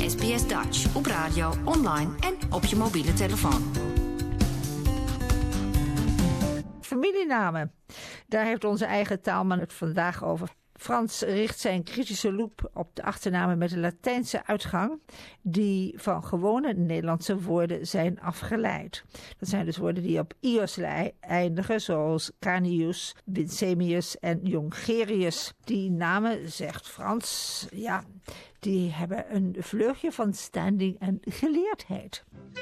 SBS Dutch op radio, online en op je mobiele telefoon. Familienamen. Daar heeft onze eigen taalman het vandaag over. Frans richt zijn kritische loep op de achternamen met een Latijnse uitgang die van gewone Nederlandse woorden zijn afgeleid. Dat zijn dus woorden die op ios eindigen, zoals Canius, Winsemius en Jongerius. Die namen, zegt Frans, ja, die hebben een vleugje van standing en geleerdheid.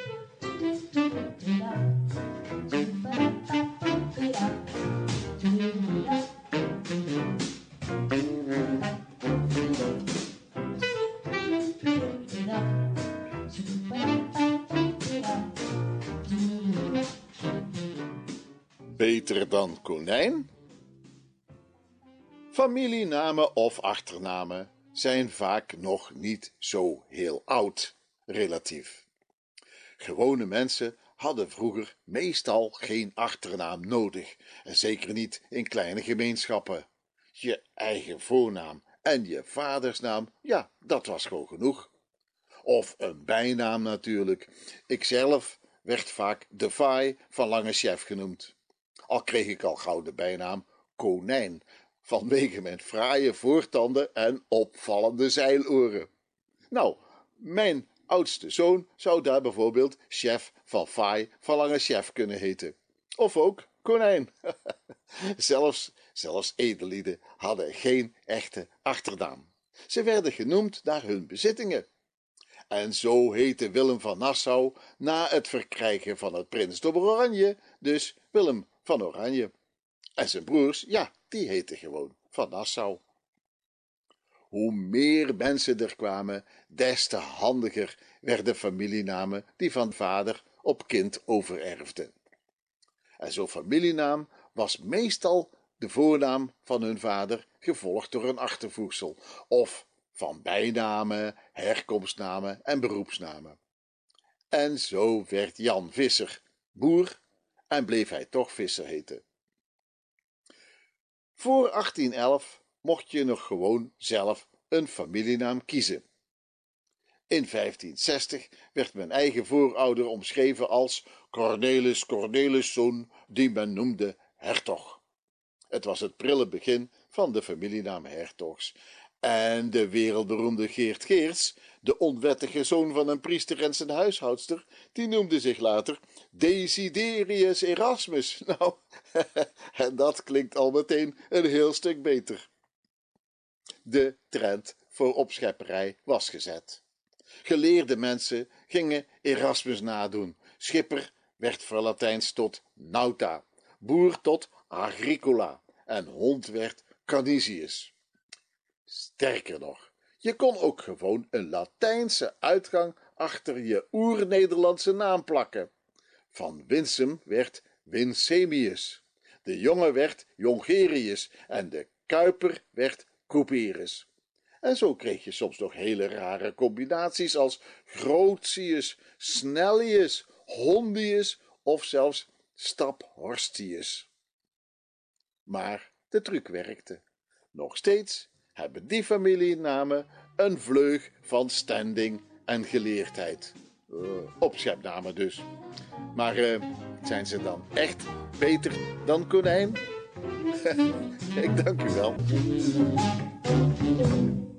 Beter dan konijn? Familienamen of achternamen zijn vaak nog niet zo heel oud, relatief. Gewone mensen hadden vroeger meestal geen achternaam nodig, en zeker niet in kleine gemeenschappen. Je eigen voornaam en je vadersnaam, ja, dat was gewoon genoeg. Of een bijnaam natuurlijk. Ikzelf werd vaak de Vaai van Lange Chef genoemd. Al kreeg ik al gauw de bijnaam Konijn, vanwege mijn fraaie voortanden en opvallende zeiloren. Nou, mijn oudste zoon zou daar bijvoorbeeld Chef van Vaai van Lange Chef kunnen heten. Of ook Konijn. Zelfs edellieden hadden geen echte achternaam. Ze werden genoemd naar hun bezittingen. En zo heette Willem van Nassau na het verkrijgen van het prinsdom Oranje, dus Willem van Oranje. En zijn broers, ja, die heten gewoon van Nassau. Hoe meer mensen er kwamen, des te handiger werden familienamen die van vader op kind overerfden. En zo'n familienaam was meestal de voornaam van hun vader, gevolgd door een achtervoegsel, of van bijnamen, herkomstnamen en beroepsnamen. En zo werd Jan Visser boer en bleef hij toch Visser heten. Voor 1811 mocht je nog gewoon zelf een familienaam kiezen. In 1560 werd mijn eigen voorouder omschreven als Cornelis Corneliszoon, die men noemde Hertog. Het was het prille begin van de familienaam Hertogs. En de wereldberoemde Geert Geerts, de onwettige zoon van een priester en zijn huishoudster, die noemde zich later Desiderius Erasmus. Nou, en dat klinkt al meteen een heel stuk beter. De trend voor opschepperij was gezet. Geleerde mensen gingen Erasmus nadoen. Schipper werd verlatijnsd tot nauta, boer tot agricola en hond werd Canisius. Sterker nog, je kon ook gewoon een Latijnse uitgang achter je oer-Nederlandse naam plakken. Van Winsum werd Winsemius, de jonge werd Jongerius en de kuiper werd Couperus. En zo kreeg je soms nog hele rare combinaties als Grotius, Snellius, Hondius of zelfs Staphorstius. Maar de truc werkte. Nog steeds hebben die familienamen een vleug van standing en geleerdheid. Opschepnamen dus. Maar zijn ze dan echt beter dan konijn? Ik dank u wel.